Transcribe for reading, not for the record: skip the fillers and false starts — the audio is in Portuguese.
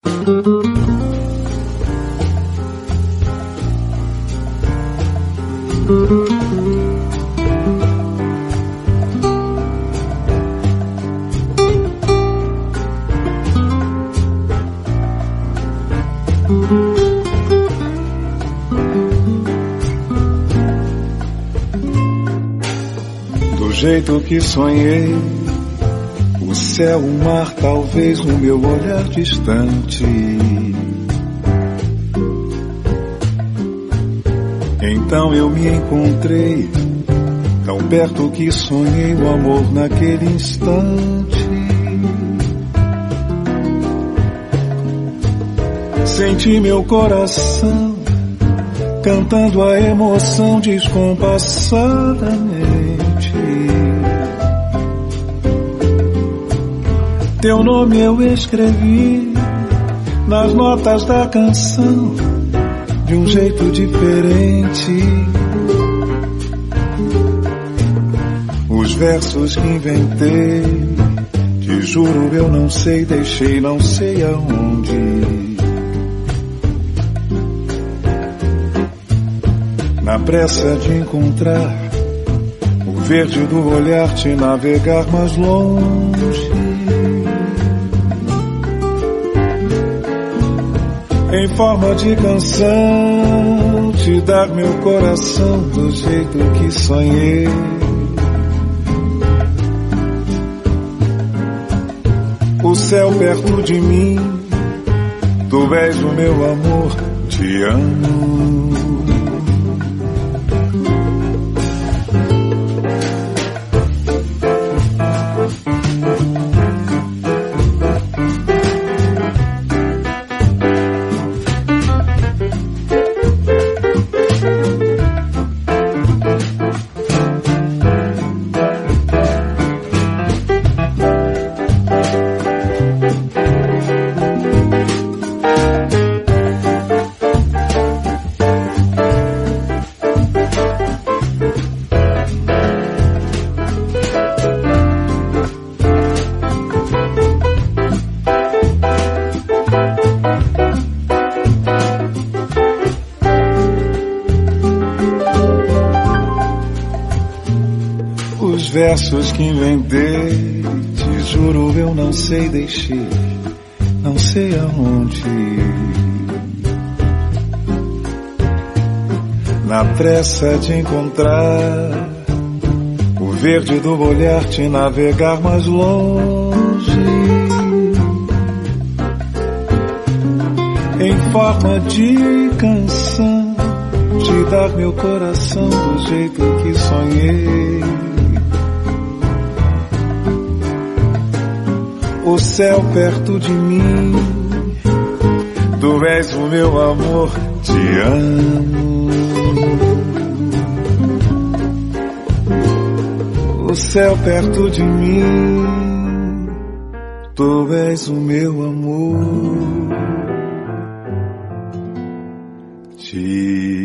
Do jeito que sonhei, o céu, o mar, talvez no meu olhar distante. Então eu me encontrei, tão perto que sonhei o amor naquele instante. Senti meu coração cantando a emoção descompassadamente. Teu nome eu escrevi nas notas da canção de um jeito diferente. Os versos que inventei, te juro eu não sei, deixei não sei aonde. Na pressa de encontrar o verde do olhar, te navegar mais longe. Em forma de canção, te dar meu coração do jeito que sonhei. O céu perto de mim, tu és o meu amor, te amo. Versos que inventei, te juro eu não sei, deixei não sei aonde. Na pressa de encontrar o verde do olhar, te navegar mais longe. Em forma de canção, te dar meu coração do jeito que sonhei. O céu perto de mim, tu és o meu amor, te amo. O céu perto de mim, tu és o meu amor, te amo.